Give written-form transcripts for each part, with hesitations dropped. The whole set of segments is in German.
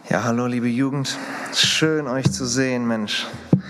Ja, hallo liebe Jugend, schön euch zu sehen, Mensch.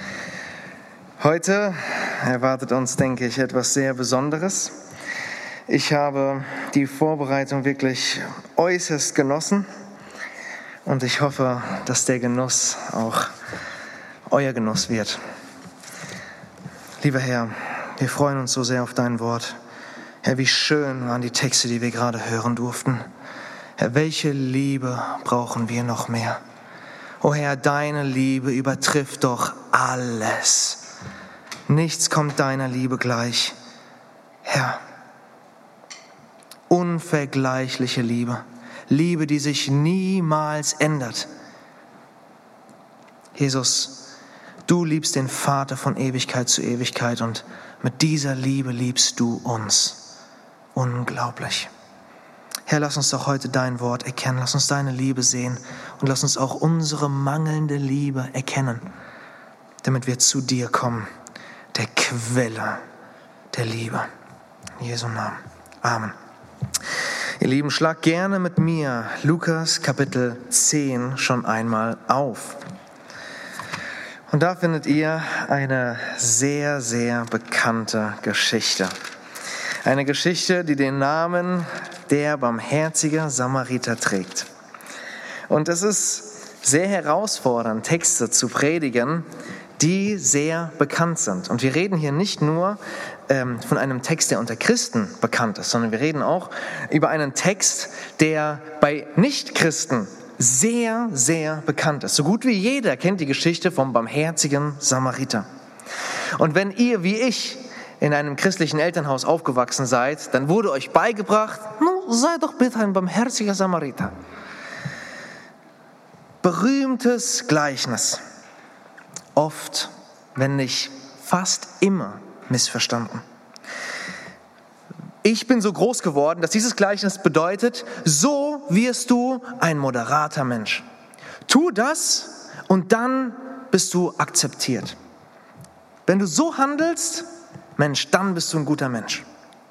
Heute erwartet uns, denke ich, etwas sehr Besonderes. Ich habe die Vorbereitung wirklich äußerst genossen und ich hoffe, dass der Genuss auch euer Genuss wird. Lieber Herr, wir freuen uns so sehr auf dein Wort. Herr, wie schön waren die Texte, die wir gerade hören durften. Herr, welche Liebe brauchen wir noch mehr? O Herr, deine Liebe übertrifft doch alles. Nichts kommt deiner Liebe gleich. Herr, unvergleichliche Liebe. Liebe, die sich niemals ändert. Jesus, du liebst den Vater von Ewigkeit zu Ewigkeit und mit dieser Liebe liebst du uns. Unglaublich. Herr, lass uns doch heute dein Wort erkennen, lass uns deine Liebe sehen und lass uns auch unsere mangelnde Liebe erkennen, damit wir zu dir kommen, der Quelle der Liebe. In Jesu Namen. Amen. Ihr Lieben, schlag gerne mit mir Lukas Kapitel 10 schon einmal auf. Und da findet ihr eine sehr, sehr bekannte Geschichte. Eine Geschichte, die den Namen der barmherzige Samariter trägt. Und es ist sehr herausfordernd, Texte zu predigen, die sehr bekannt sind. Und wir reden hier nicht nur von einem Text, der unter Christen bekannt ist, sondern wir reden auch über einen Text, der bei Nichtchristen sehr, sehr bekannt ist. So gut wie jeder kennt die Geschichte vom barmherzigen Samariter. Und wenn ihr, wie ich, in einem christlichen Elternhaus aufgewachsen seid, dann wurde euch beigebracht, sei doch bitte ein barmherziger Samariter. Berühmtes Gleichnis. Oft, wenn nicht fast immer, missverstanden. Ich bin so groß geworden, dass dieses Gleichnis bedeutet, so wirst du ein moderater Mensch. Tu das und dann bist du akzeptiert. Wenn du so handelst, Mensch, dann bist du ein guter Mensch.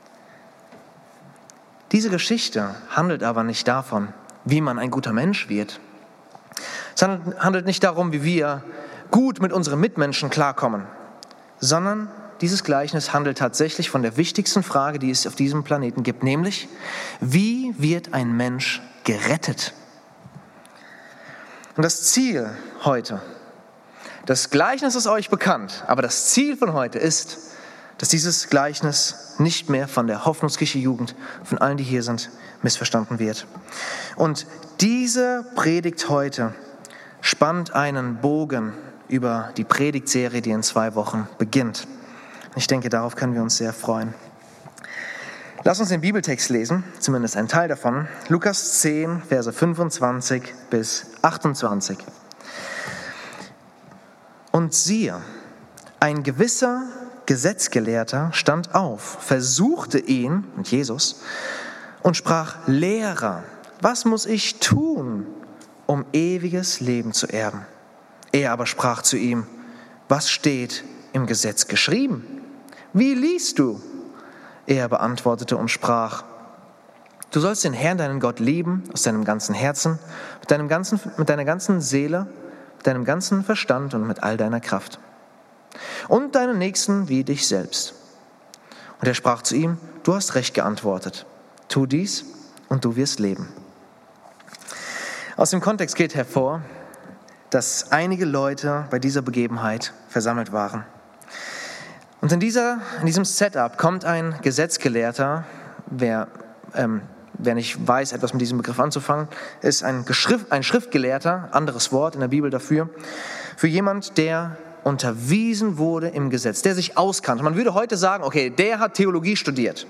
Diese Geschichte handelt aber nicht davon, wie man ein guter Mensch wird. Es handelt nicht darum, wie wir gut mit unseren Mitmenschen klarkommen, sondern dieses Gleichnis handelt tatsächlich von der wichtigsten Frage, die es auf diesem Planeten gibt, nämlich, wie wird ein Mensch gerettet? Und das Ziel heute, das Gleichnis ist euch bekannt, aber das Ziel von heute ist, dass dieses Gleichnis nicht mehr von der Hoffnungskirche Jugend, von allen, die hier sind, missverstanden wird. Und diese Predigt heute spannt einen Bogen über die Predigtserie, die in 2 Wochen beginnt. Ich denke, darauf können wir uns sehr freuen. Lass uns den Bibeltext lesen, zumindest einen Teil davon. Lukas 10, Verse 25 bis 28. Und siehe, ein gewisser Gesetzgelehrter stand auf, versuchte ihn, mit Jesus, und sprach, Lehrer, was muss ich tun, um ewiges Leben zu erben? Er aber sprach zu ihm, was steht im Gesetz geschrieben? Wie liest du? Er beantwortete und sprach, du sollst den Herrn, deinen Gott, lieben, aus deinem ganzen Herzen, mit deiner ganzen Seele, mit deinem ganzen Verstand und mit all deiner Kraft. Und deinen Nächsten wie dich selbst. Und er sprach zu ihm, du hast recht geantwortet. Tu dies und du wirst leben. Aus dem Kontext geht hervor, dass einige Leute bei dieser Begebenheit versammelt waren. Und in diesem Setup kommt ein Gesetzgelehrter, wer nicht weiß, etwas mit diesem Begriff anzufangen, ist ein Schriftgelehrter, anderes Wort in der Bibel dafür, für jemand, der unterwiesen wurde im Gesetz, der sich auskannte. Man würde heute sagen, okay, der hat Theologie studiert.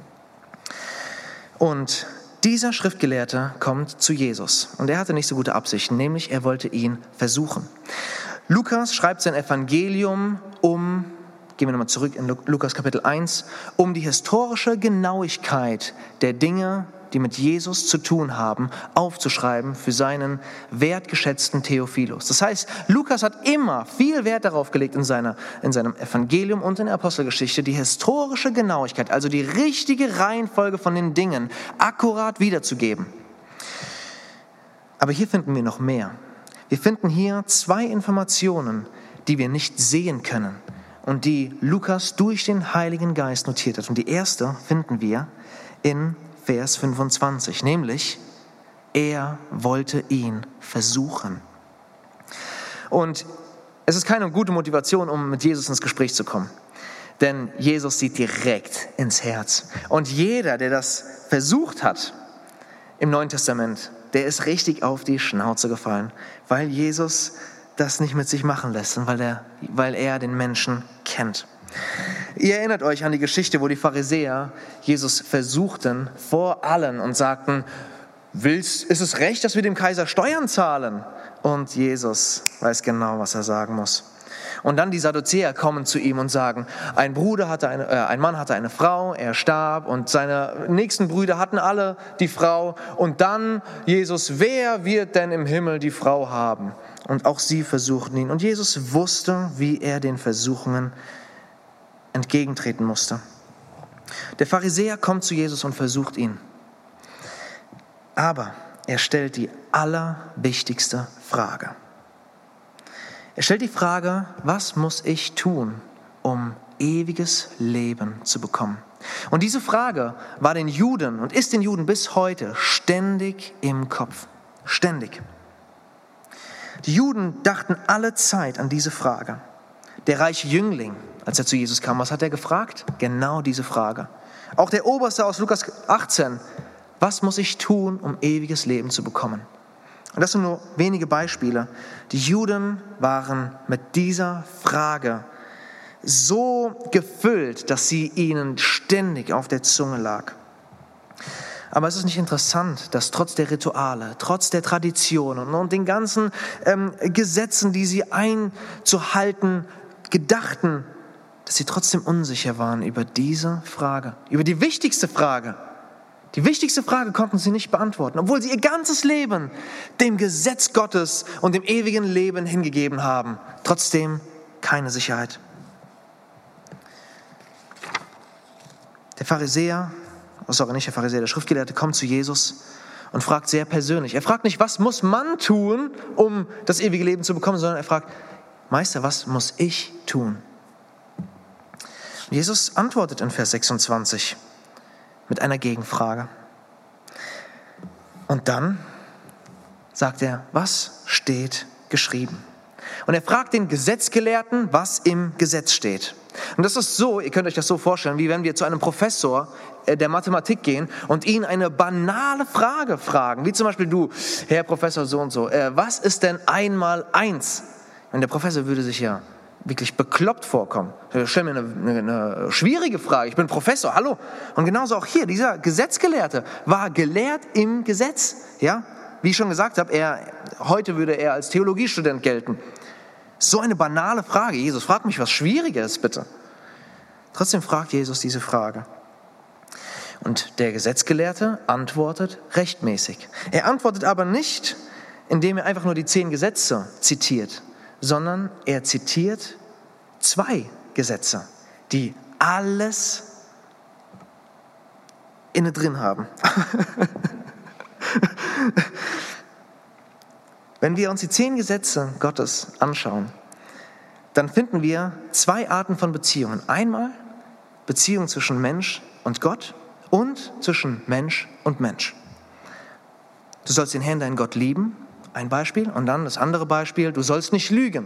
Und dieser Schriftgelehrte kommt zu Jesus und er hatte nicht so gute Absichten, nämlich er wollte ihn versuchen. Lukas schreibt sein Evangelium gehen wir nochmal zurück in Lukas Kapitel 1, um die historische Genauigkeit der Dinge, die mit Jesus zu tun haben, aufzuschreiben für seinen wertgeschätzten Theophilus. Das heißt, Lukas hat immer viel Wert darauf gelegt in seinem Evangelium und in der Apostelgeschichte, die historische Genauigkeit, also die richtige Reihenfolge von den Dingen, akkurat wiederzugeben. Aber hier finden wir noch mehr. Wir finden hier 2 Informationen, die wir nicht sehen können und die Lukas durch den Heiligen Geist notiert hat. Und die erste finden wir in Vers 25, nämlich: Er wollte ihn versuchen. Und es ist keine gute Motivation, um mit Jesus ins Gespräch zu kommen. Denn Jesus sieht direkt ins Herz. Und jeder, der das versucht hat im Neuen Testament, der ist richtig auf die Schnauze gefallen, weil Jesus das nicht mit sich machen lässt und weil er den Menschen kennt. Ihr erinnert euch an die Geschichte, wo die Pharisäer Jesus versuchten vor allen und sagten: ist es recht, dass wir dem Kaiser Steuern zahlen? Und Jesus weiß genau, was er sagen muss. Und dann die Sadduzäer kommen zu ihm und sagen: ein Mann hatte eine Frau, er starb und seine nächsten Brüder hatten alle die Frau. Und dann, Jesus, wer wird denn im Himmel die Frau haben? Und auch sie versuchten ihn. Und Jesus wusste, wie er den Versuchungen entgegentreten musste. Der Pharisäer kommt zu Jesus und versucht ihn. Aber er stellt die allerwichtigste Frage. Er stellt die Frage: Was muss ich tun, um ewiges Leben zu bekommen? Und diese Frage war den Juden und ist den Juden bis heute ständig im Kopf. Ständig. Die Juden dachten alle Zeit an diese Frage. Der reiche Jüngling, als er zu Jesus kam, was hat er gefragt? Genau diese Frage. Auch der Oberste aus Lukas 18: Was muss ich tun, um ewiges Leben zu bekommen? Und das sind nur wenige Beispiele. Die Juden waren mit dieser Frage so gefüllt, dass sie ihnen ständig auf der Zunge lag. Aber es ist nicht interessant, dass trotz der Rituale, trotz der Traditionen und den ganzen Gesetzen, die sie einzuhalten gedachten, dass sie trotzdem unsicher waren über diese Frage, über die wichtigste Frage. Die wichtigste Frage konnten sie nicht beantworten, obwohl sie ihr ganzes Leben dem Gesetz Gottes und dem ewigen Leben hingegeben haben. Trotzdem keine Sicherheit. Der Schriftgelehrte kommt zu Jesus und fragt sehr persönlich. Er fragt nicht, was muss man tun, um das ewige Leben zu bekommen, sondern er fragt: Meister, was muss ich tun? Und Jesus antwortet in Vers 26 mit einer Gegenfrage. Und dann sagt er: Was steht geschrieben? Und er fragt den Gesetzgelehrten, was im Gesetz steht. Und das ist so, ihr könnt euch das so vorstellen, wie wenn wir zu einem Professor der Mathematik gehen und ihn eine banale Frage fragen, wie zum Beispiel: Du, Herr Professor so und so, was ist denn 1 mal 1? Und der Professor würde sich ja wirklich bekloppt vorkommen. Stell mir eine schwierige Frage. Ich bin Professor, hallo. Und genauso auch hier, dieser Gesetzgelehrte war gelehrt im Gesetz. Ja? Wie ich schon gesagt habe, heute würde er als Theologiestudent gelten. So eine banale Frage. Jesus, frag mich was Schwieriges, bitte. Trotzdem fragt Jesus diese Frage. Und der Gesetzgelehrte antwortet rechtmäßig. Er antwortet aber nicht, indem er einfach nur die 10 Gesetze zitiert, sondern er zitiert 2 Gesetze, die alles inne drin haben. Wenn wir uns die 10 Gesetze Gottes anschauen, dann finden wir 2 Arten von Beziehungen. Einmal Beziehung zwischen Mensch und Gott und zwischen Mensch und Mensch. Du sollst den Herrn, deinen Gott, lieben. Ein Beispiel. Und dann das andere Beispiel: Du sollst nicht lügen.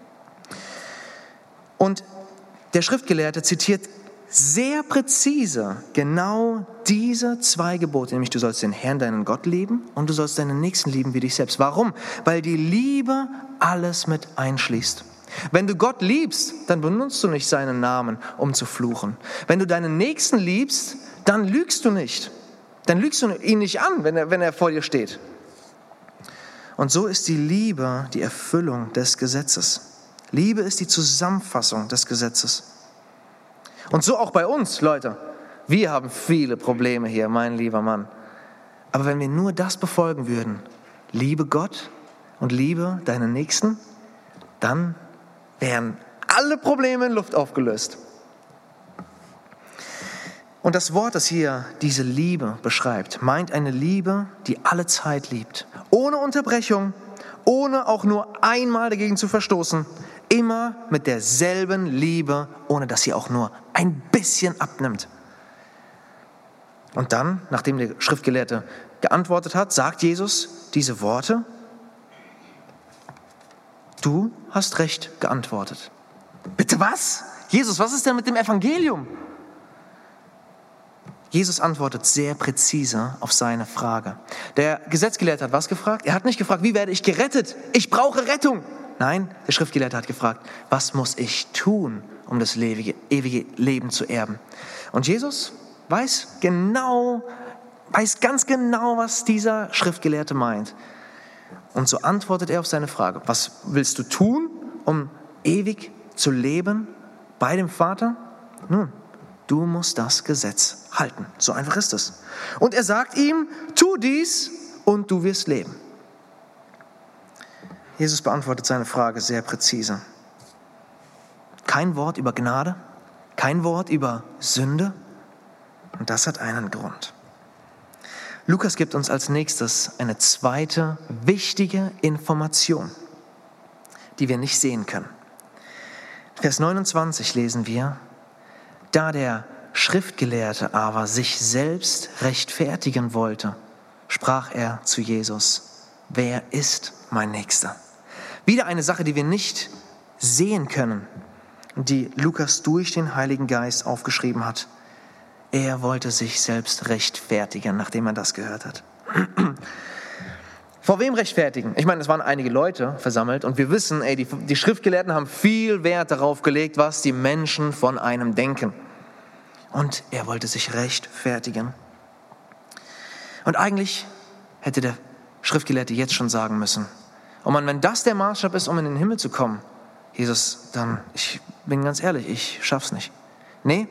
Und der Schriftgelehrte zitiert sehr präzise genau diese 2 Gebote, nämlich: Du sollst den Herrn, deinen Gott, lieben und du sollst deinen Nächsten lieben wie dich selbst. Warum? Weil die Liebe alles mit einschließt. Wenn du Gott liebst, dann benutzt du nicht seinen Namen, um zu fluchen. Wenn du deinen Nächsten liebst, dann lügst du nicht. Dann lügst du ihn nicht an, wenn er vor dir steht. Und so ist die Liebe die Erfüllung des Gesetzes. Liebe ist die Zusammenfassung des Gesetzes. Und so auch bei uns, Leute. Wir haben viele Probleme hier, mein lieber Mann. Aber wenn wir nur das befolgen würden, liebe Gott und liebe deinen Nächsten, dann wären alle Probleme in Luft aufgelöst. Und das Wort, das hier diese Liebe beschreibt, meint eine Liebe, die alle Zeit liebt. Ohne Unterbrechung, ohne auch nur einmal dagegen zu verstoßen, immer mit derselben Liebe, ohne dass sie auch nur ein bisschen abnimmt. Und dann, nachdem der Schriftgelehrte geantwortet hat, sagt Jesus diese Worte: Du hast recht geantwortet. Bitte was? Jesus, was ist denn mit dem Evangelium? Jesus antwortet sehr präzise auf seine Frage. Der Gesetzgelehrte hat was gefragt? Er hat nicht gefragt, wie werde ich gerettet? Ich brauche Rettung. Nein, der Schriftgelehrte hat gefragt, was muss ich tun, um das ewige Leben zu erben? Und Jesus weiß ganz genau, was dieser Schriftgelehrte meint. Und so antwortet er auf seine Frage: Was willst du tun, um ewig zu leben bei dem Vater? Nun, du musst das Gesetz halten. So einfach ist es. Und er sagt ihm: Tu dies und du wirst leben. Jesus beantwortet seine Frage sehr präzise. Kein Wort über Gnade, kein Wort über Sünde. Und das hat einen Grund. Lukas gibt uns als nächstes eine zweite wichtige Information, die wir nicht sehen können. Vers 29 lesen wir: Da der Schriftgelehrte aber sich selbst rechtfertigen wollte, sprach er zu Jesus: Wer ist mein Nächster? Wieder eine Sache, die wir nicht sehen können, die Lukas durch den Heiligen Geist aufgeschrieben hat. Er wollte sich selbst rechtfertigen, nachdem er das gehört hat. Vor wem rechtfertigen? Ich meine, es waren einige Leute versammelt und wir wissen, die Schriftgelehrten haben viel Wert darauf gelegt, was die Menschen von einem denken. Und er wollte sich rechtfertigen. Und eigentlich hätte der Schriftgelehrte jetzt schon sagen müssen: Oh Mann, wenn das der Maßstab ist, um in den Himmel zu kommen, Jesus, dann, ich bin ganz ehrlich, ich schaff's nicht. Nee,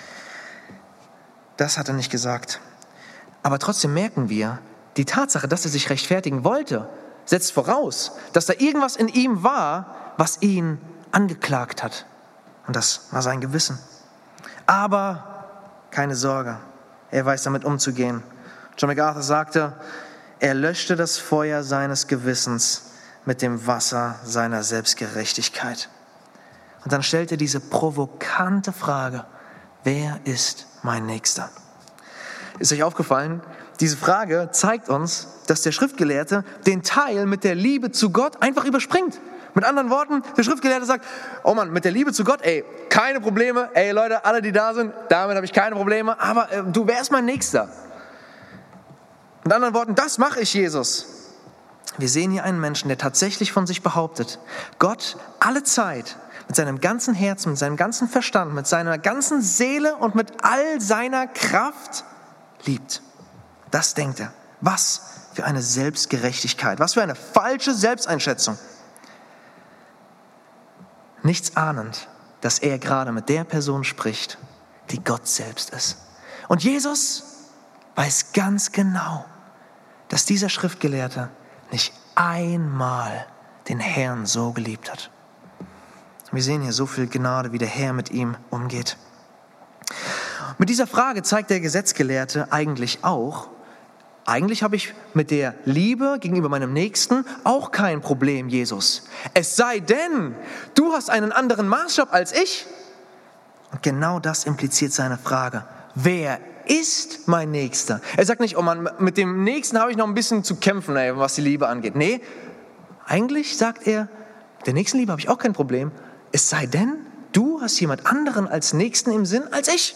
das hat er nicht gesagt. Aber trotzdem merken wir, die Tatsache, dass er sich rechtfertigen wollte, setzt voraus, dass da irgendwas in ihm war, was ihn angeklagt hat. Und das war sein Gewissen. Aber keine Sorge, er weiß damit umzugehen. John MacArthur sagte, er löschte das Feuer seines Gewissens mit dem Wasser seiner Selbstgerechtigkeit. Und dann stellt er diese provokante Frage: Wer ist mein Nächster? Ist euch aufgefallen? Diese Frage zeigt uns, dass der Schriftgelehrte den Teil mit der Liebe zu Gott einfach überspringt. Mit anderen Worten, der Schriftgelehrte sagt: Oh Mann, mit der Liebe zu Gott, keine Probleme. Leute, alle, die da sind, damit habe ich keine Probleme. Aber du wärst mein Nächster. Mit anderen Worten, das mache ich, Jesus. Wir sehen hier einen Menschen, der tatsächlich von sich behauptet, Gott alle Zeit mit seinem ganzen Herzen, mit seinem ganzen Verstand, mit seiner ganzen Seele und mit all seiner Kraft liebt. Das denkt er. Was für eine Selbstgerechtigkeit, was für eine falsche Selbsteinschätzung. Nichts ahnend, dass er gerade mit der Person spricht, die Gott selbst ist. Und Jesus weiß ganz genau, dass dieser Schriftgelehrte nicht einmal den Herrn so geliebt hat. Wir sehen hier so viel Gnade, wie der Herr mit ihm umgeht. Mit dieser Frage zeigt der Gesetzgelehrte eigentlich habe ich mit der Liebe gegenüber meinem Nächsten auch kein Problem, Jesus. Es sei denn, du hast einen anderen Maßstab als ich. Und genau das impliziert seine Frage. Wer ist mein Nächster? Er sagt nicht: Oh Mann, mit dem Nächsten habe ich noch ein bisschen zu kämpfen, was die Liebe angeht. Nee, eigentlich sagt er, mit der Nächstenliebe habe ich auch kein Problem. Es sei denn, du hast jemand anderen als Nächsten im Sinn als ich.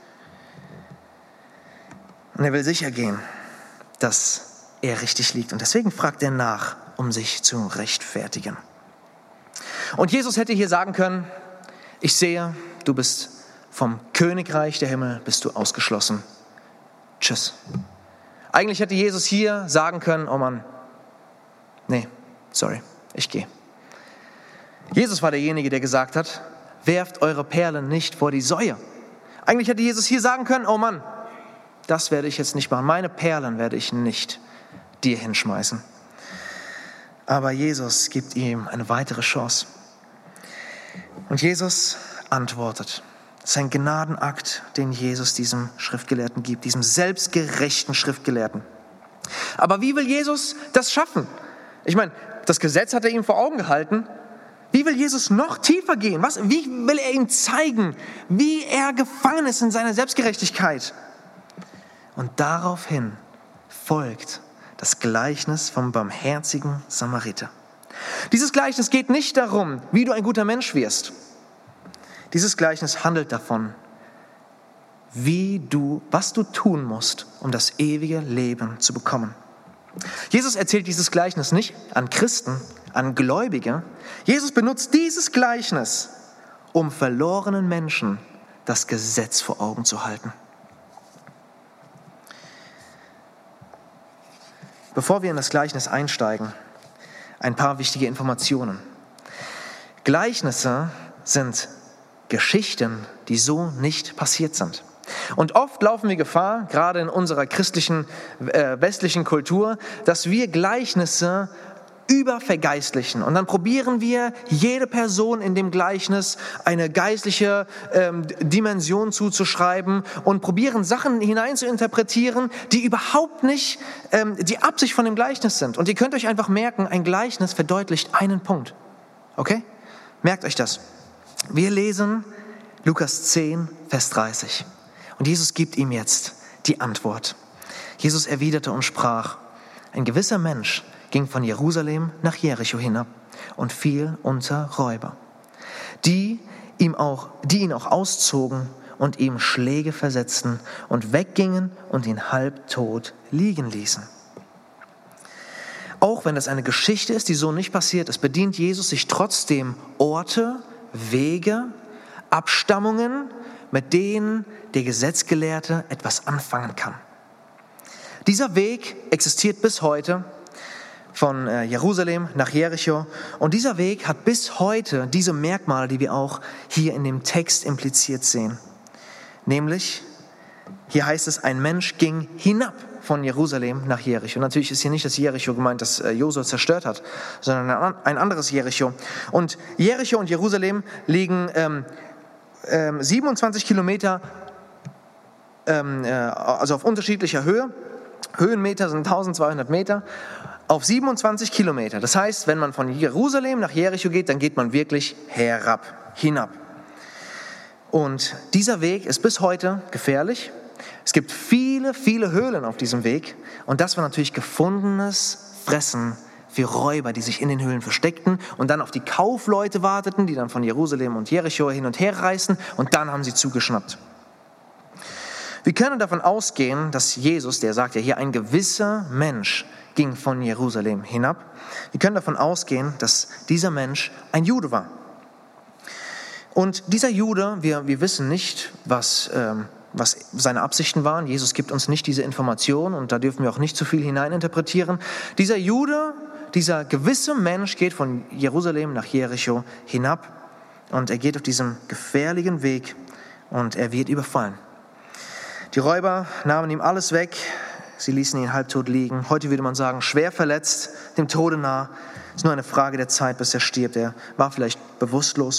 Und er will sicher gehen, dass er richtig liegt. Und deswegen fragt er nach, um sich zu rechtfertigen. Und Jesus hätte hier sagen können: Ich sehe, du bist vom Königreich der Himmel, bist du ausgeschlossen. Tschüss. Eigentlich hätte Jesus hier sagen können: Oh Mann, nee, sorry, ich gehe. Jesus war derjenige, der gesagt hat: Werft eure Perlen nicht vor die Säue. Eigentlich hätte Jesus hier sagen können: Oh Mann, das werde ich jetzt nicht machen. Meine Perlen werde ich nicht dir hinschmeißen. Aber Jesus gibt ihm eine weitere Chance. Und Jesus antwortet. Das ist ein Gnadenakt, den Jesus diesem Schriftgelehrten gibt, diesem selbstgerechten Schriftgelehrten. Aber wie will Jesus das schaffen? Ich meine, das Gesetz hat er ihm vor Augen gehalten. Wie will Jesus noch tiefer gehen? Wie will er ihm zeigen, wie er gefangen ist in seiner Selbstgerechtigkeit? Und daraufhin folgt das Gleichnis vom barmherzigen Samariter. Dieses Gleichnis geht nicht darum, wie du ein guter Mensch wirst. Dieses Gleichnis handelt davon, was du tun musst, um das ewige Leben zu bekommen. Jesus erzählt dieses Gleichnis nicht an Christen, an Gläubige. Jesus benutzt dieses Gleichnis, um verlorenen Menschen das Gesetz vor Augen zu halten. Bevor wir in das Gleichnis einsteigen, ein paar wichtige Informationen. Gleichnisse sind Geschichten, die so nicht passiert sind. Und oft laufen wir Gefahr, gerade in unserer christlichen, westlichen Kultur, dass wir Gleichnisse übervergeistlichen. Und dann probieren wir, jede Person in dem Gleichnis eine geistliche Dimension zuzuschreiben und probieren, Sachen hinein zu interpretieren, die überhaupt nicht die Absicht von dem Gleichnis sind. Und ihr könnt euch einfach merken, ein Gleichnis verdeutlicht einen Punkt. Okay? Merkt euch das. Wir lesen Lukas 10, Vers 30. Und Jesus gibt ihm jetzt die Antwort. Jesus erwiderte und sprach: Ein gewisser Mensch ging von Jerusalem nach Jericho hinab und fiel unter Räuber, die ihn auch auszogen und ihm Schläge versetzten und weggingen und ihn halbtot liegen ließen. Auch wenn das eine Geschichte ist, die so nicht passiert ist, bedient Jesus sich trotzdem Orte, Wege, Abstammungen, mit denen der Gesetzgelehrte etwas anfangen kann. Dieser Weg existiert bis heute von Jerusalem nach Jericho. Und dieser Weg hat bis heute diese Merkmale, die wir auch hier in dem Text impliziert sehen. Nämlich, hier heißt es, ein Mensch ging hinab von Jerusalem nach Jericho. Natürlich ist hier nicht das Jericho gemeint, das Josua zerstört hat, sondern ein anderes Jericho. Und Jericho und Jerusalem liegen 27 Kilometer, also auf unterschiedlicher Höhe. Höhenmeter sind 1200 Meter. Auf 27 Kilometer. Das heißt, wenn man von Jerusalem nach Jericho geht, dann geht man wirklich hinab. Und dieser Weg ist bis heute gefährlich. Es gibt viele, viele Höhlen auf diesem Weg. Und das war natürlich gefundenes Fressen für Räuber, die sich in den Höhlen versteckten und dann auf die Kaufleute warteten, die dann von Jerusalem und Jericho hin und her reisten. Und dann haben sie zugeschnappt. Wir können davon ausgehen, dass Jesus, der sagt ja hier, ein gewisser Mensch ging von Jerusalem hinab. Wir können davon ausgehen, dass dieser Mensch ein Jude war. Und dieser Jude, wir wissen nicht, was seine Absichten waren. Jesus gibt uns nicht diese Information und da dürfen wir auch nicht zu viel hineininterpretieren. Dieser Jude, dieser gewisse Mensch geht von Jerusalem nach Jericho hinab und er geht auf diesem gefährlichen Weg und er wird überfallen. Die Räuber nahmen ihm alles weg. Sie ließen ihn halbtot liegen. Heute würde man sagen, schwer verletzt, dem Tode nah. Es ist nur eine Frage der Zeit, bis er stirbt. Er war vielleicht bewusstlos.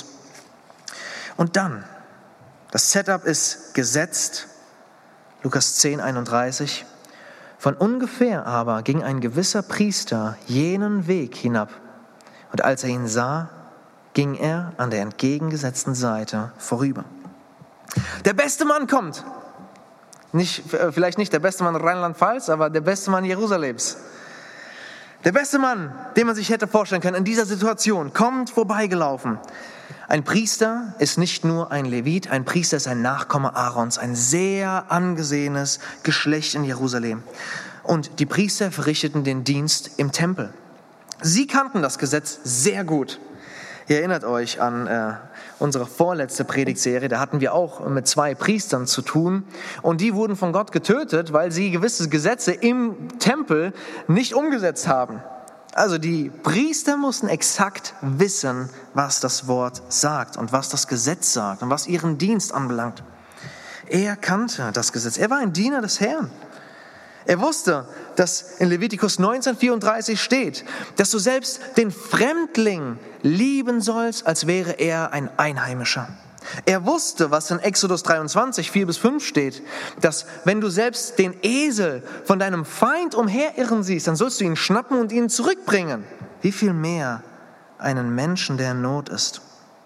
Und dann, das Setup ist gesetzt. Lukas 10, 31. Von ungefähr aber ging ein gewisser Priester jenen Weg hinab. Und als er ihn sah, ging er an der entgegengesetzten Seite vorüber. Der beste Mann kommt. Vielleicht nicht der beste Mann Rheinland-Pfalz, aber der beste Mann Jerusalems. Der beste Mann, den man sich hätte vorstellen können in dieser Situation, kommt vorbeigelaufen. Ein Priester ist nicht nur ein Levit, ein Priester ist ein Nachkomme Aarons, ein sehr angesehenes Geschlecht in Jerusalem. Und die Priester verrichteten den Dienst im Tempel. Sie kannten das Gesetz sehr gut. Ihr erinnert euch an unsere vorletzte Predigtserie, da hatten wir auch mit 2 Priestern zu tun und die wurden von Gott getötet, weil sie gewisse Gesetze im Tempel nicht umgesetzt haben. Also die Priester mussten exakt wissen, was das Wort sagt und was das Gesetz sagt und was ihren Dienst anbelangt. Er kannte das Gesetz, er war ein Diener des Herrn. Er wusste, dass in Levitikus 19,34 steht, dass du selbst den Fremdling lieben sollst, als wäre er ein Einheimischer. Er wusste, was in Exodus 23, 4-5 steht, dass wenn du selbst den Esel von deinem Feind umherirren siehst, dann sollst du ihn schnappen und ihn zurückbringen. Wie viel mehr einen Menschen, der in Not ist.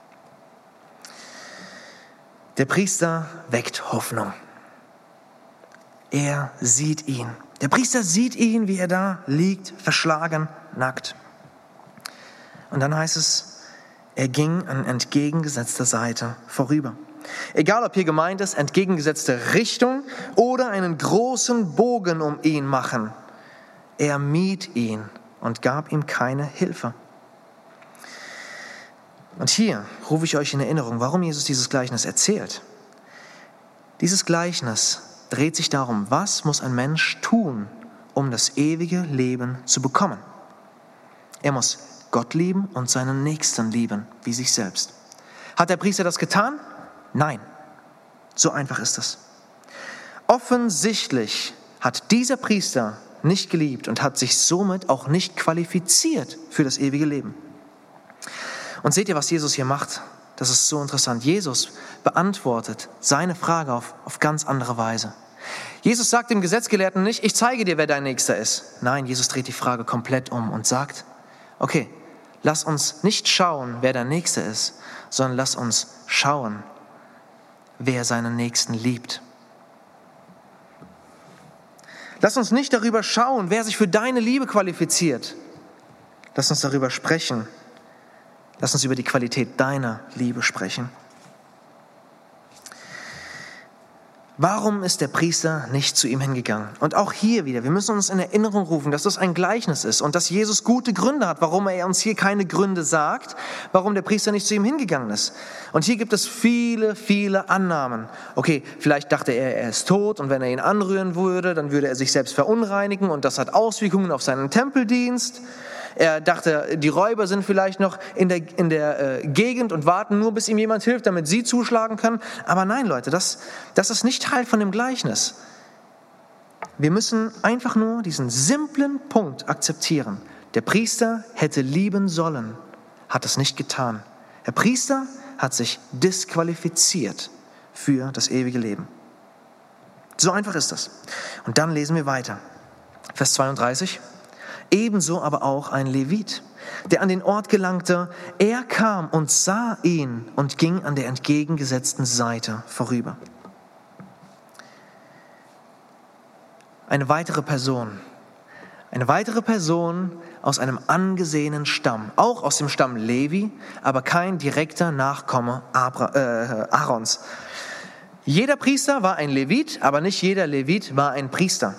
Der Priester weckt Hoffnung. Er sieht ihn. Der Priester sieht ihn, wie er da liegt, verschlagen, nackt. Und dann heißt es, er ging an entgegengesetzter Seite vorüber. Egal, ob hier gemeint ist, entgegengesetzte Richtung oder einen großen Bogen um ihn machen. Er mied ihn und gab ihm keine Hilfe. Und hier rufe ich euch in Erinnerung, warum Jesus dieses Gleichnis erzählt. Dieses Gleichnis dreht sich darum, was muss ein Mensch tun, um das ewige Leben zu bekommen. Er muss Gott lieben und seinen Nächsten lieben, wie sich selbst. Hat der Priester das getan? Nein. So einfach ist es. Offensichtlich hat dieser Priester nicht geliebt und hat sich somit auch nicht qualifiziert für das ewige Leben. Und seht ihr, was Jesus hier macht? Das ist so interessant. Jesus beantwortet seine Frage auf ganz andere Weise. Jesus sagt dem Gesetzgelehrten nicht, ich zeige dir, wer dein Nächster ist. Nein, Jesus dreht die Frage komplett um und sagt, okay, lass uns nicht schauen, wer der Nächste ist, sondern lass uns schauen, wer seinen Nächsten liebt. Lass uns nicht darüber schauen, wer sich für deine Liebe qualifiziert. Lass uns darüber sprechen. Lass uns über die Qualität deiner Liebe sprechen. Warum ist der Priester nicht zu ihm hingegangen? Und auch hier wieder, wir müssen uns in Erinnerung rufen, dass das ein Gleichnis ist und dass Jesus gute Gründe hat, warum er uns hier keine Gründe sagt, warum der Priester nicht zu ihm hingegangen ist. Und hier gibt es viele, viele Annahmen. Okay, vielleicht dachte er ist tot und wenn er ihn anrühren würde, dann würde er sich selbst verunreinigen und das hat Auswirkungen auf seinen Tempeldienst. Er dachte, die Räuber sind vielleicht noch in der Gegend und warten nur, bis ihm jemand hilft, damit sie zuschlagen können. Aber nein, Leute, das ist nicht Teil von dem Gleichnis. Wir müssen einfach nur diesen simplen Punkt akzeptieren. Der Priester hätte lieben sollen, hat es nicht getan. Der Priester hat sich disqualifiziert für das ewige Leben. So einfach ist das. Und dann lesen wir weiter. Vers 32. Ebenso aber auch ein Levit, der an den Ort gelangte. Er kam und sah ihn und ging an der entgegengesetzten Seite vorüber. Eine weitere Person aus einem angesehenen Stamm, auch aus dem Stamm Levi, aber kein direkter Nachkomme Aarons. Jeder Priester war ein Levit, aber nicht jeder Levit war ein Priester.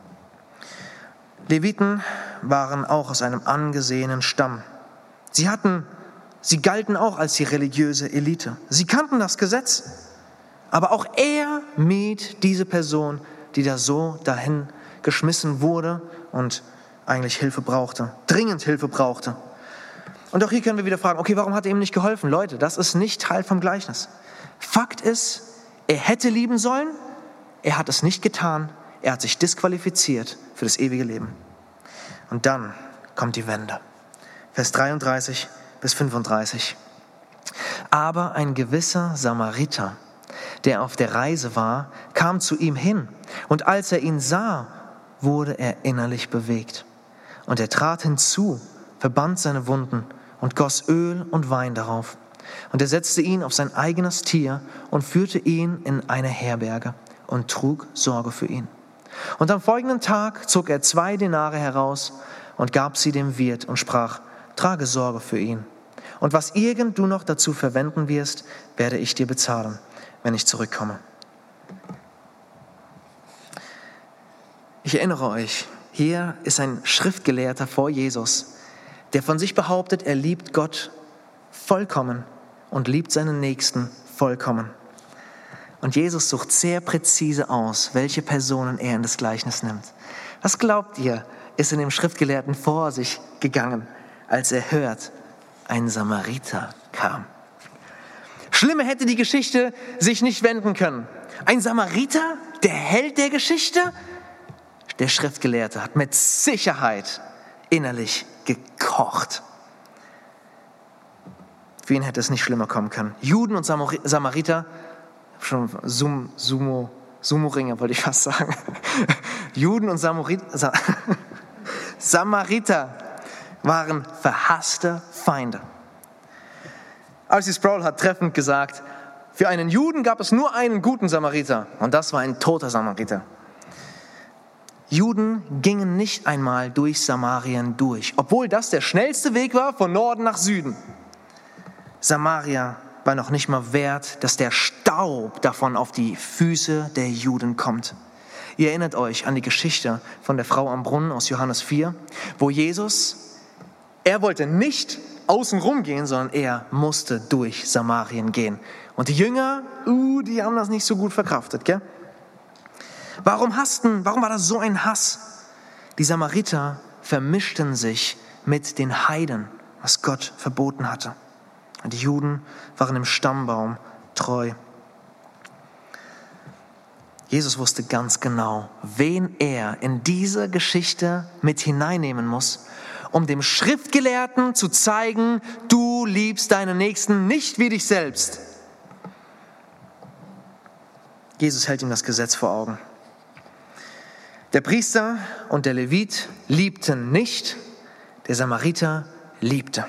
Leviten waren auch aus einem angesehenen Stamm. Sie galten auch als die religiöse Elite. Sie kannten das Gesetz. Aber auch er mied diese Person, die da so dahin geschmissen wurde und eigentlich Hilfe brauchte, dringend Hilfe brauchte. Und auch hier können wir wieder fragen, okay, warum hat er ihm nicht geholfen? Leute, das ist nicht Teil vom Gleichnis. Fakt ist, er hätte lieben sollen, er hat es nicht getan, er hat sich disqualifiziert für das ewige Leben. Und dann kommt die Wende. Vers 33-35. Aber ein gewisser Samariter, der auf der Reise war, kam zu ihm hin. Und als er ihn sah, wurde er innerlich bewegt. Und er trat hinzu, verband seine Wunden und goss Öl und Wein darauf. Und er setzte ihn auf sein eigenes Tier und führte ihn in eine Herberge und trug Sorge für ihn. Und am folgenden Tag zog er 2 Denare heraus und gab sie dem Wirt und sprach, trage Sorge für ihn. Und was irgend du noch dazu verwenden wirst, werde ich dir bezahlen, wenn ich zurückkomme. Ich erinnere euch, hier ist ein Schriftgelehrter vor Jesus, der von sich behauptet, er liebt Gott vollkommen und liebt seinen Nächsten vollkommen. Und Jesus sucht sehr präzise aus, welche Personen er in das Gleichnis nimmt. Was glaubt ihr, ist in dem Schriftgelehrten vor sich gegangen, als er hört, ein Samariter kam? Schlimmer hätte die Geschichte sich nicht wenden können. Ein Samariter, der Held der Geschichte? Der Schriftgelehrte hat mit Sicherheit innerlich gekocht. Für ihn hätte es nicht schlimmer kommen können. Juden und Samariter, schon Sumo-Ringer wollte ich fast sagen. Juden und Samariter waren verhasste Feinde. R.C. Sproul hat treffend gesagt, für einen Juden gab es nur einen guten Samariter und das war ein toter Samariter. Juden gingen nicht einmal durch Samarien durch, obwohl das der schnellste Weg war von Norden nach Süden. Samaria war noch nicht mal wert, dass der Staub davon auf die Füße der Juden kommt. Ihr erinnert euch an die Geschichte von der Frau am Brunnen aus Johannes 4, wo Jesus, er wollte nicht außen rum gehen, sondern er musste durch Samarien gehen. Und die Jünger, die haben das nicht so gut verkraftet, gell? Warum war das so ein Hass? Die Samariter vermischten sich mit den Heiden, was Gott verboten hatte. Und die Juden waren dem Stammbaum treu. Jesus wusste ganz genau, wen er in diese Geschichte mit hineinnehmen muss, um dem Schriftgelehrten zu zeigen, du liebst deinen Nächsten nicht wie dich selbst. Jesus hält ihm das Gesetz vor Augen. Der Priester und der Levit liebten nicht, der Samariter liebte.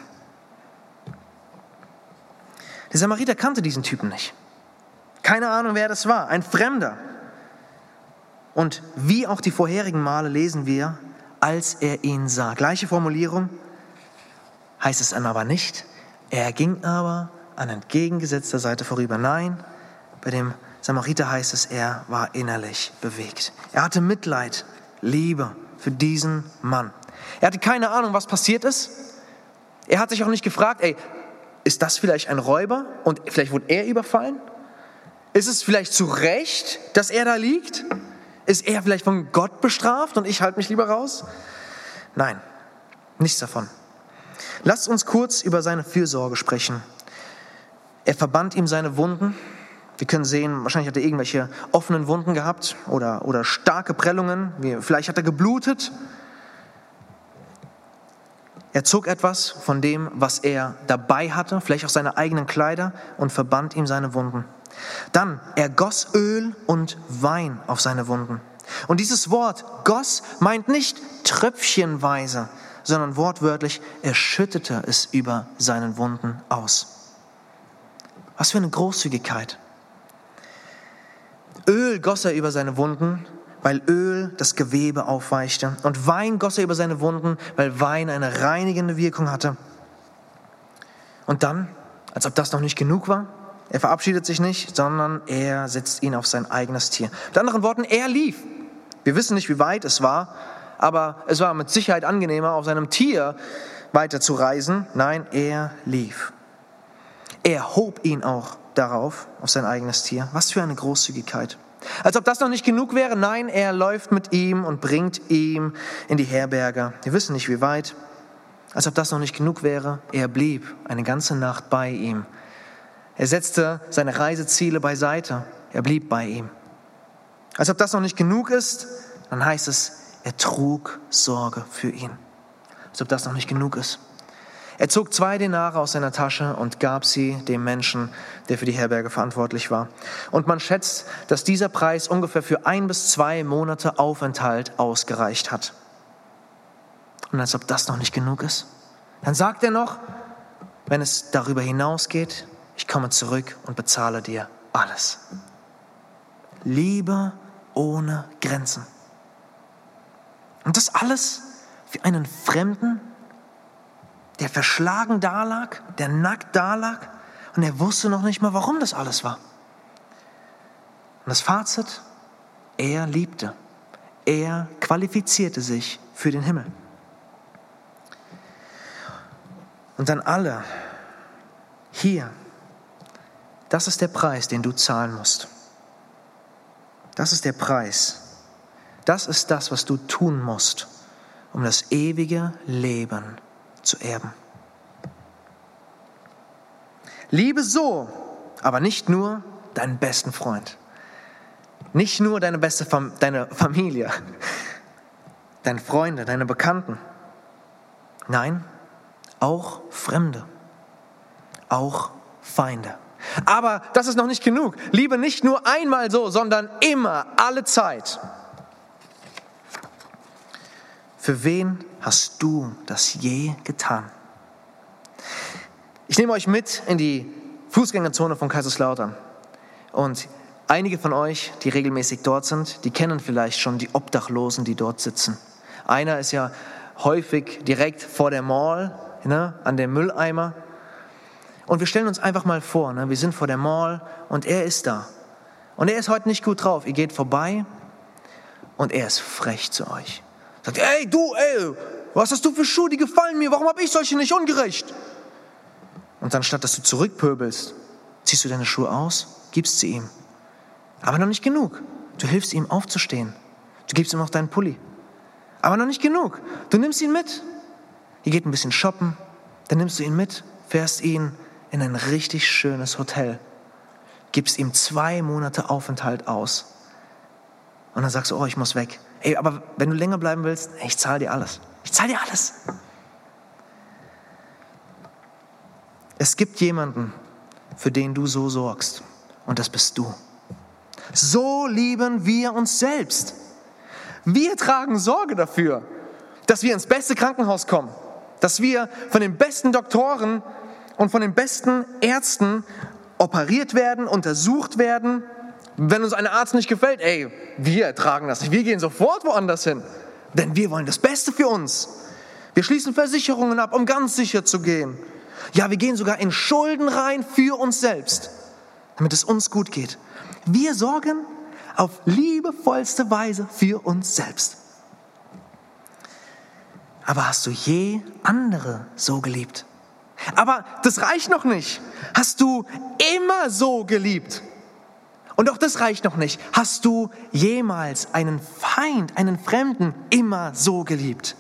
Der Samariter kannte diesen Typen nicht. Keine Ahnung, wer das war, ein Fremder. Und wie auch die vorherigen Male lesen wir, als er ihn sah. Gleiche Formulierung, heißt es dann aber nicht. Er ging aber an entgegengesetzter Seite vorüber. Nein, bei dem Samariter heißt es, er war innerlich bewegt. Er hatte Mitleid, Liebe für diesen Mann. Er hatte keine Ahnung, was passiert ist. Er hat sich auch nicht gefragt, ist das vielleicht ein Räuber und vielleicht wurde er überfallen? Ist es vielleicht zu Recht, dass er da liegt? Ist er vielleicht von Gott bestraft und ich halte mich lieber raus? Nein, nichts davon. Lasst uns kurz über seine Fürsorge sprechen. Er verband ihm seine Wunden. Wir können sehen, wahrscheinlich hat er irgendwelche offenen Wunden gehabt oder starke Prellungen. Vielleicht hat er geblutet. Er zog etwas von dem, was er dabei hatte, vielleicht auch seine eigenen Kleider, und verband ihm seine Wunden. Dann, er goss Öl und Wein auf seine Wunden. Und dieses Wort goss meint nicht tröpfchenweise, sondern wortwörtlich, er schüttete es über seinen Wunden aus. Was für eine Großzügigkeit. Öl goss er über seine Wunden, weil Öl das Gewebe aufweichte. Und Wein goss er über seine Wunden, weil Wein eine reinigende Wirkung hatte. Und dann, als ob das noch nicht genug war, er verabschiedet sich nicht, sondern er setzt ihn auf sein eigenes Tier. Mit anderen Worten, er lief. Wir wissen nicht, wie weit es war, aber es war mit Sicherheit angenehmer, auf seinem Tier weiter zu reisen. Nein, er lief. Er hob ihn auch darauf, auf sein eigenes Tier. Was für eine Großzügigkeit. Als ob das noch nicht genug wäre. Nein, er läuft mit ihm und bringt ihn in die Herberge. Wir wissen nicht, wie weit. Als ob das noch nicht genug wäre. Er blieb eine ganze Nacht bei ihm. Er setzte seine Reiseziele beiseite. Er blieb bei ihm. Als ob das noch nicht genug ist, dann heißt es, er trug Sorge für ihn. Als ob das noch nicht genug ist. Er zog 2 Denare aus seiner Tasche und gab sie dem Menschen, der für die Herberge verantwortlich war. Und man schätzt, dass dieser Preis ungefähr für 1 bis 2 Monate Aufenthalt ausgereicht hat. Und als ob das noch nicht genug ist, dann sagt er noch, wenn es darüber hinausgeht, ich komme zurück und bezahle dir alles. Liebe ohne Grenzen. Und das alles für einen Fremden, der verschlagen dalag, der nackt dalag und er wusste noch nicht mal, warum das alles war. Und das Fazit, er liebte. Er qualifizierte sich für den Himmel. Und dann alle hier, das ist der Preis, den du zahlen musst. Das ist der Preis. Das ist das, was du tun musst, um das ewige Leben zu erben. Liebe so, aber nicht nur deinen besten Freund. Nicht nur deine Familie, deine Freunde, deine Bekannten. Nein, auch Fremde. auch Feinde. Aber das ist noch nicht genug. Liebe nicht nur einmal so, sondern immer, alle Zeit. Für wen hast du das je getan? Ich nehme euch mit in die Fußgängerzone von Kaiserslautern. Und einige von euch, die regelmäßig dort sind, die kennen vielleicht schon die Obdachlosen, die dort sitzen. Einer ist ja häufig direkt vor der Mall, an dem Mülleimer. Und wir stellen uns einfach mal vor, wir sind vor der Mall und er ist da. Und er ist heute nicht gut drauf. Ihr geht vorbei und er ist frech zu euch. Sagt, ey, was hast du für Schuhe, die gefallen mir, warum habe ich solche nicht, ungerecht? Und dann statt dass du zurückpöbelst, ziehst du deine Schuhe aus, gibst sie ihm. Aber noch nicht genug. Du hilfst ihm aufzustehen. Du gibst ihm noch deinen Pulli. Aber noch nicht genug. Du nimmst ihn mit. Ihr geht ein bisschen shoppen, dann nimmst du ihn mit, fährst ihn in ein richtig schönes Hotel, gibst ihm 2 Monate Aufenthalt aus. Und dann sagst du, ich muss weg. Ey, aber wenn du länger bleiben willst, ich zahle dir alles. Ich zahle dir alles. Es gibt jemanden, für den du so sorgst. Und das bist du. So lieben wir uns selbst. Wir tragen Sorge dafür, dass wir ins beste Krankenhaus kommen. Dass wir von den besten Doktoren und von den besten Ärzten operiert werden, untersucht werden. Wenn uns ein Arzt nicht gefällt, wir ertragen das nicht. Wir gehen sofort woanders hin. Denn wir wollen das Beste für uns. Wir schließen Versicherungen ab, um ganz sicher zu gehen. Ja, wir gehen sogar in Schulden rein für uns selbst, damit es uns gut geht. Wir sorgen auf liebevollste Weise für uns selbst. Aber hast du je andere so geliebt? Aber das reicht noch nicht. Hast du immer so geliebt? Und auch das reicht noch nicht. Hast du jemals einen Feind, einen Fremden immer so geliebt?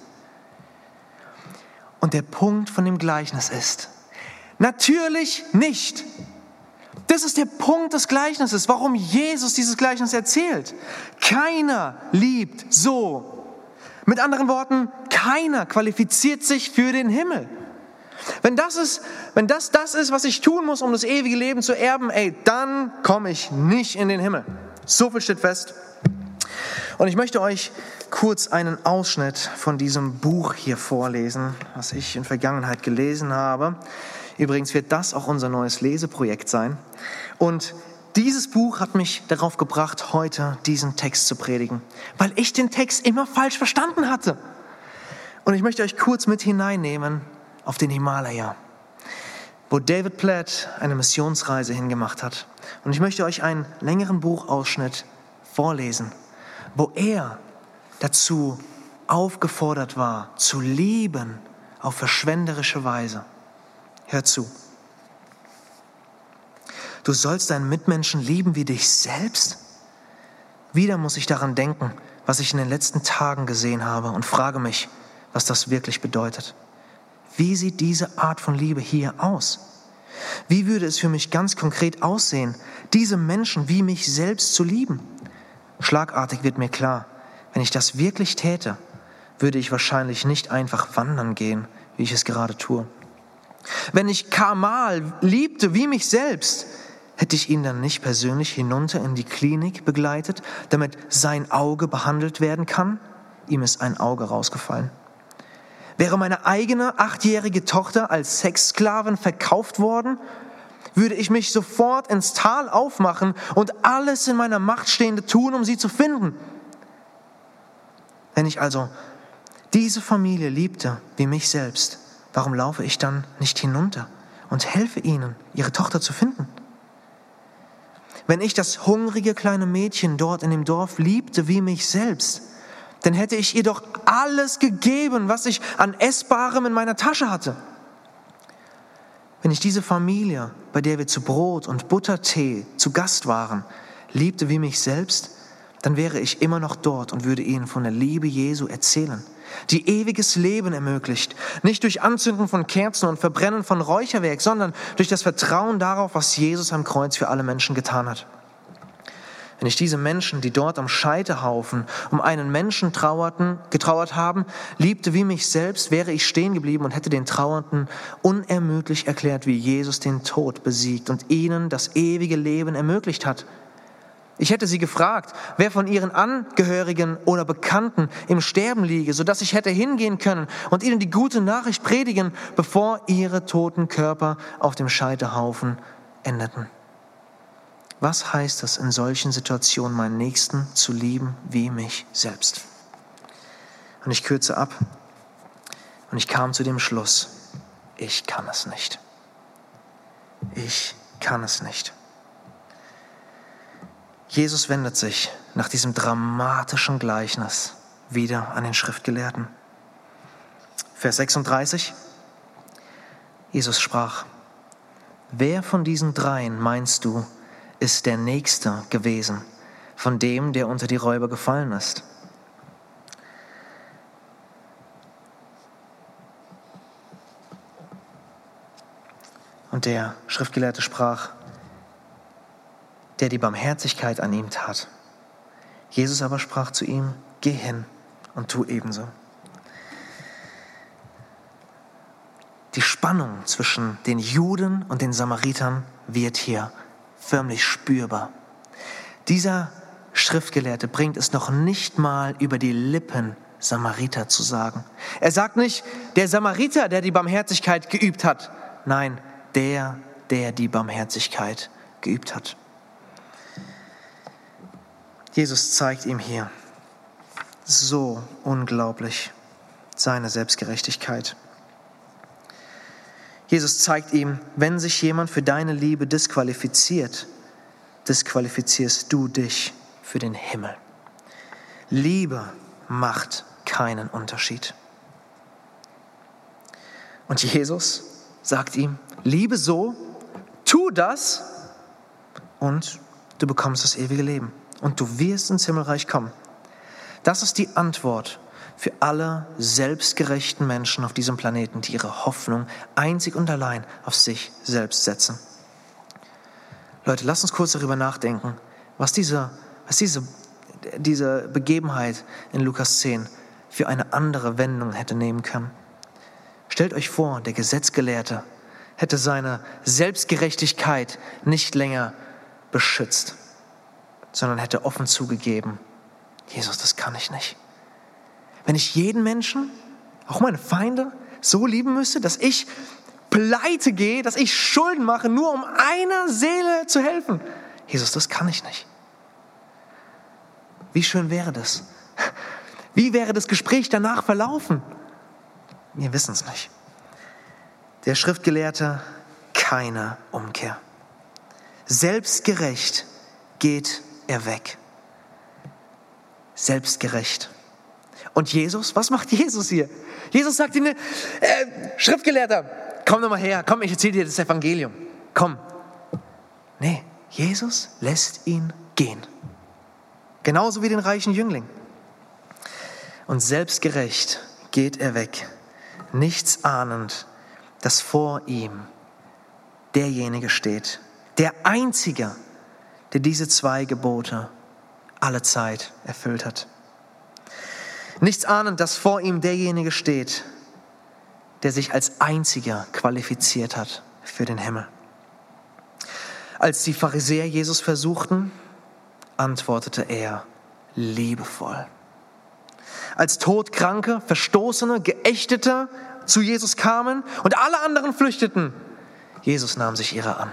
Und der Punkt von dem Gleichnis ist, natürlich nicht. Das ist der Punkt des Gleichnisses, warum Jesus dieses Gleichnis erzählt. Keiner liebt so. Mit anderen Worten, keiner qualifiziert sich für den Himmel. Wenn das ist, was ich tun muss, um das ewige Leben zu erben, dann komme ich nicht in den Himmel. So viel steht fest. Und ich möchte euch kurz einen Ausschnitt von diesem Buch hier vorlesen, was ich in Vergangenheit gelesen habe. Übrigens wird das auch unser neues Leseprojekt sein. Und dieses Buch hat mich darauf gebracht, heute diesen Text zu predigen, weil ich den Text immer falsch verstanden hatte. Und ich möchte euch kurz mit hineinnehmen auf den Himalaya, wo David Platt eine Missionsreise hingemacht hat. Und ich möchte euch einen längeren Buchausschnitt vorlesen, wo er dazu aufgefordert war, zu lieben auf verschwenderische Weise. Hör zu. Du sollst deinen Mitmenschen lieben wie dich selbst? Wieder muss ich daran denken, was ich in den letzten Tagen gesehen habe und frage mich, was das wirklich bedeutet. Wie sieht diese Art von Liebe hier aus? Wie würde es für mich ganz konkret aussehen, diese Menschen wie mich selbst zu lieben? Schlagartig wird mir klar, wenn ich das wirklich täte, würde ich wahrscheinlich nicht einfach wandern gehen, wie ich es gerade tue. Wenn ich Kamal liebte wie mich selbst, hätte ich ihn dann nicht persönlich hinunter in die Klinik begleitet, damit sein Auge behandelt werden kann? Ihm ist ein Auge rausgefallen. Wäre meine eigene 8-jährige Tochter als Sexsklavin verkauft worden, würde ich mich sofort ins Tal aufmachen und alles in meiner Macht Stehende tun, um sie zu finden. Wenn ich also diese Familie liebte wie mich selbst, warum laufe ich dann nicht hinunter und helfe ihnen, ihre Tochter zu finden? Wenn ich das hungrige kleine Mädchen dort in dem Dorf liebte wie mich selbst, dann hätte ich ihr doch alles gegeben, was ich an Essbarem in meiner Tasche hatte. Wenn ich diese Familie, bei der wir zu Brot und Buttertee zu Gast waren, liebte wie mich selbst, dann wäre ich immer noch dort und würde ihnen von der Liebe Jesu erzählen, die ewiges Leben ermöglicht, nicht durch Anzünden von Kerzen und Verbrennen von Räucherwerk, sondern durch das Vertrauen darauf, was Jesus am Kreuz für alle Menschen getan hat. Wenn ich diese Menschen, die dort am Scheiterhaufen um einen Menschen getrauert haben, liebte wie mich selbst, wäre ich stehen geblieben und hätte den Trauernden unermüdlich erklärt, wie Jesus den Tod besiegt und ihnen das ewige Leben ermöglicht hat. Ich hätte sie gefragt, wer von ihren Angehörigen oder Bekannten im Sterben liege, sodass ich hätte hingehen können und ihnen die gute Nachricht predigen, bevor ihre toten Körper auf dem Scheiterhaufen endeten. Was heißt es, in solchen Situationen meinen Nächsten zu lieben wie mich selbst? Und ich kürze ab und ich kam zu dem Schluss, ich kann es nicht. Ich kann es nicht. Jesus wendet sich nach diesem dramatischen Gleichnis wieder an den Schriftgelehrten. Vers 36. Jesus sprach: Wer von diesen dreien, meinst du, ist der Nächste gewesen, von dem, der unter die Räuber gefallen ist? Und der Schriftgelehrte sprach: Der die Barmherzigkeit an ihm tat. Jesus aber sprach zu ihm: Geh hin und tu ebenso. Die Spannung zwischen den Juden und den Samaritern wird hier förmlich spürbar. Dieser Schriftgelehrte bringt es noch nicht mal über die Lippen, Samariter zu sagen. Er sagt nicht, der Samariter, der die Barmherzigkeit geübt hat. Nein, der die Barmherzigkeit geübt hat. Jesus zeigt ihm hier so unglaublich seine Selbstgerechtigkeit. Jesus zeigt ihm, wenn sich jemand für deine Liebe disqualifiziert, disqualifizierst du dich für den Himmel. Liebe macht keinen Unterschied. Und Jesus sagt ihm, liebe so, tu das und du bekommst das ewige Leben. Und du wirst ins Himmelreich kommen. Das ist die Antwort für alle selbstgerechten Menschen auf diesem Planeten, die ihre Hoffnung einzig und allein auf sich selbst setzen. Leute, lasst uns kurz darüber nachdenken, was diese Begebenheit in Lukas 10 für eine andere Wendung hätte nehmen können. Stellt euch vor, der Gesetzgelehrte hätte seine Selbstgerechtigkeit nicht länger beschützt, sondern hätte offen zugegeben, Jesus, das kann ich nicht. Wenn ich jeden Menschen, auch meine Feinde, so lieben müsste, dass ich pleite gehe, dass ich Schulden mache, nur um einer Seele zu helfen. Jesus, das kann ich nicht. Wie schön wäre das? Wie wäre das Gespräch danach verlaufen? Wir wissen es nicht. Der Schriftgelehrte, keine Umkehr. Selbstgerecht geht er weg. Selbstgerecht. Und Jesus, was macht Jesus hier? Jesus sagt ihm, Schriftgelehrter, komm doch mal her, komm, ich erzähle dir das Evangelium. Komm. Nee, Jesus lässt ihn gehen. Genauso wie den reichen Jüngling. Und selbstgerecht geht er weg, nichts ahnend, dass vor ihm derjenige steht, der Einzige, der diese 2 Gebote alle Zeit erfüllt hat. Nichts ahnend, dass vor ihm derjenige steht, der sich als Einziger qualifiziert hat für den Himmel. Als die Pharisäer Jesus versuchten, antwortete er liebevoll. Als Todkranke, Verstoßene, Geächtete zu Jesus kamen und alle anderen flüchteten, Jesus nahm sich ihrer an.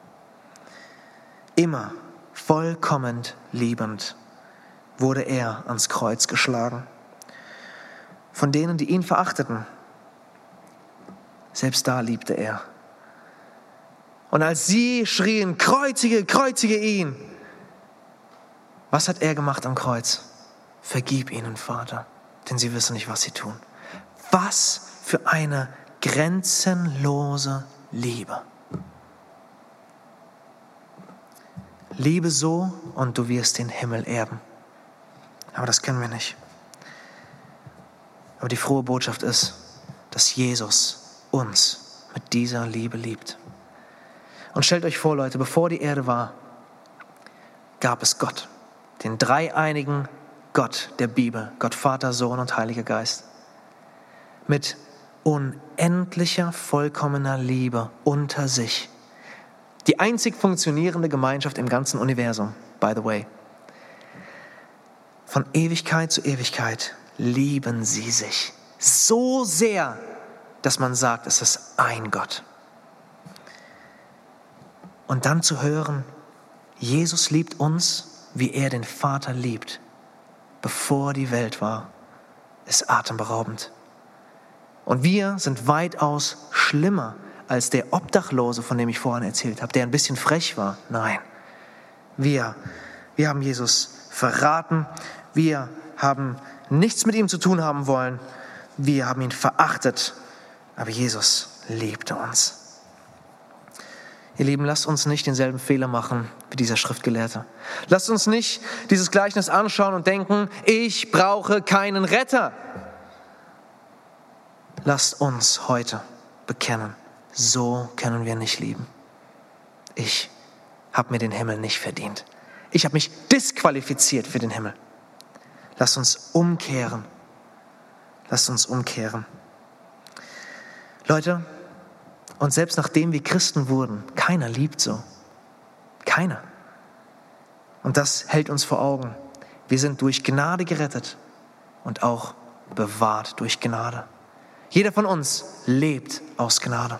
Immer vollkommen liebend wurde er ans Kreuz geschlagen. Von denen, die ihn verachteten, selbst da liebte er. Und als sie schrien, kreuzige, kreuzige ihn, was hat er gemacht am Kreuz? Vergib ihnen, Vater, denn sie wissen nicht, was sie tun. Was für eine grenzenlose Liebe. Liebe so und du wirst den Himmel erben. Aber das können wir nicht. Aber die frohe Botschaft ist, dass Jesus uns mit dieser Liebe liebt. Und stellt euch vor, Leute, bevor die Erde war, gab es Gott. den dreieinigen Gott der Bibel, Gott Vater, Sohn und Heiliger Geist, mit unendlicher, vollkommener Liebe unter sich. Die einzig funktionierende Gemeinschaft im ganzen Universum, by the way. Von Ewigkeit zu Ewigkeit lieben sie sich so sehr, dass man sagt, es ist ein Gott. Und dann zu hören, Jesus liebt uns, wie er den Vater liebt, bevor die Welt war, ist atemberaubend. Und wir sind weitaus schlimmer als der Obdachlose, von dem ich vorhin erzählt habe, der ein bisschen frech war. Nein, wir haben Jesus verraten, wir haben nichts mit ihm zu tun haben wollen, wir haben ihn verachtet, aber Jesus liebte uns. Ihr Lieben, lasst uns nicht denselben Fehler machen wie dieser Schriftgelehrte. Lasst uns nicht dieses Gleichnis anschauen und denken, ich brauche keinen Retter. Lasst uns heute bekennen, so können wir nicht lieben. Ich habe mir den Himmel nicht verdient. Ich habe mich disqualifiziert für den Himmel. Lasst uns umkehren. Lasst uns umkehren. Leute, und selbst nachdem wir Christen wurden, keiner liebt so. Keiner. Und das hält uns vor Augen. Wir sind durch Gnade gerettet und auch bewahrt durch Gnade. Jeder von uns lebt aus Gnade.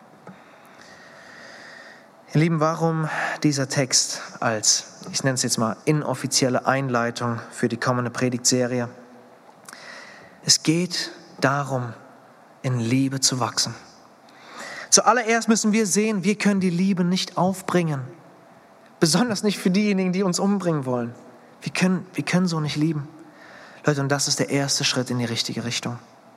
Ihr Lieben, warum dieser Text als, ich nenne es jetzt mal, inoffizielle Einleitung für die kommende Predigtserie? Es geht darum, in Liebe zu wachsen. Zuallererst müssen wir sehen, wir können die Liebe nicht aufbringen. Besonders nicht für diejenigen, die uns umbringen wollen. Wir können so nicht lieben. Leute, und das ist der erste Schritt in die richtige Richtung.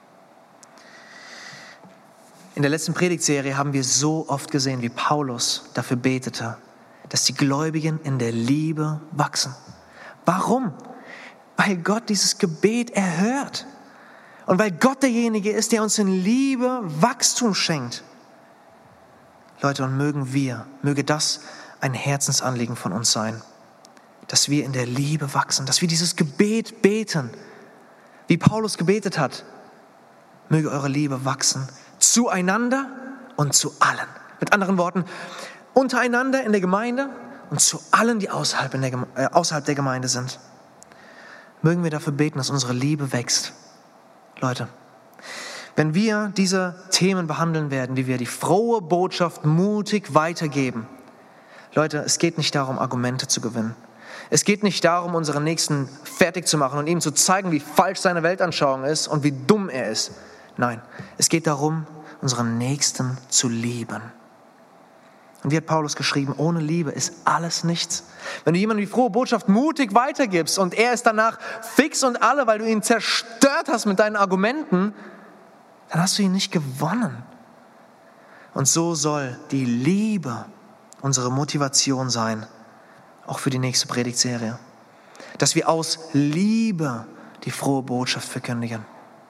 In der letzten Predigtserie haben wir so oft gesehen, wie Paulus dafür betete, dass die Gläubigen in der Liebe wachsen. Warum? Weil Gott dieses Gebet erhört. Und weil Gott derjenige ist, der uns in Liebe Wachstum schenkt. Leute, und möge das ein Herzensanliegen von uns sein, dass wir in der Liebe wachsen, dass wir dieses Gebet beten, wie Paulus gebetet hat. Möge eure Liebe wachsen, zueinander und zu allen. Mit anderen Worten, untereinander in der Gemeinde und zu allen, die außerhalb der Gemeinde sind. Mögen wir dafür beten, dass unsere Liebe wächst. Leute, wenn wir diese Themen behandeln werden, wie wir die frohe Botschaft mutig weitergeben. Leute, es geht nicht darum, Argumente zu gewinnen. Es geht nicht darum, unseren Nächsten fertig zu machen und ihm zu zeigen, wie falsch seine Weltanschauung ist und wie dumm er ist. Nein, es geht darum, unseren Nächsten zu lieben. Und wie hat Paulus geschrieben, ohne Liebe ist alles nichts. Wenn du jemandem die frohe Botschaft mutig weitergibst und er ist danach fix und alle, weil du ihn zerstört hast mit deinen Argumenten, dann hast du ihn nicht gewonnen. Und so soll die Liebe unsere Motivation sein, auch für die nächste Predigtserie. Dass wir aus Liebe die frohe Botschaft verkündigen.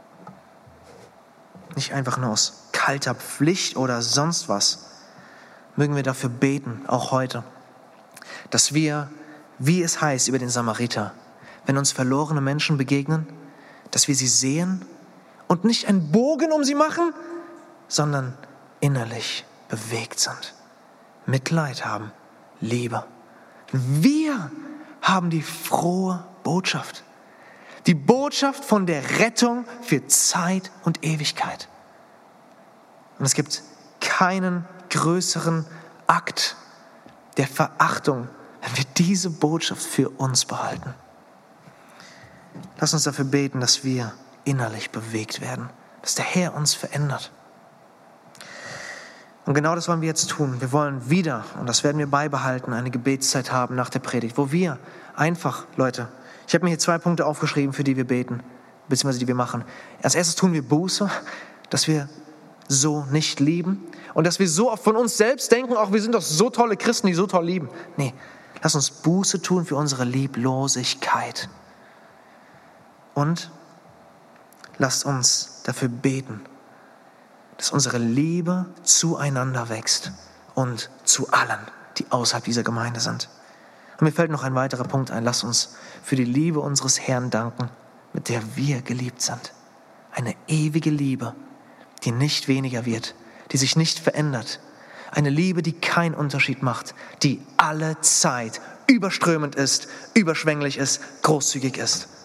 Nicht einfach nur aus kalter Pflicht oder sonst was. Mögen wir dafür beten, auch heute, dass wir, wie es heißt über den Samariter, wenn uns verlorene Menschen begegnen, dass wir sie sehen und nicht einen Bogen um sie machen, sondern innerlich bewegt sind, Mitleid haben, Liebe. Wir haben die frohe Botschaft. Die Botschaft von der Rettung für Zeit und Ewigkeit. Und es gibt keinen größeren Akt der Verachtung, wenn wir diese Botschaft für uns behalten. Lass uns dafür beten, dass wir innerlich bewegt werden, dass der Herr uns verändert. Und genau das wollen wir jetzt tun. Wir wollen wieder, und das werden wir beibehalten, eine Gebetszeit haben nach der Predigt, wo wir einfach, Leute, ich habe mir hier 2 Punkte aufgeschrieben, für die wir beten, beziehungsweise die wir machen. Als erstes tun wir Buße, dass wir so nicht lieben und dass wir so oft von uns selbst denken, auch wir sind doch so tolle Christen, die so toll lieben. Nee, lass uns Buße tun für unsere Lieblosigkeit. Und lasst uns dafür beten, dass unsere Liebe zueinander wächst und zu allen, die außerhalb dieser Gemeinde sind. Und mir fällt noch ein weiterer Punkt ein. Lass uns für die Liebe unseres Herrn danken, mit der wir geliebt sind. Eine ewige Liebe, die nicht weniger wird, die sich nicht verändert. Eine Liebe, die keinen Unterschied macht, die alle Zeit überströmend ist, überschwänglich ist, großzügig ist.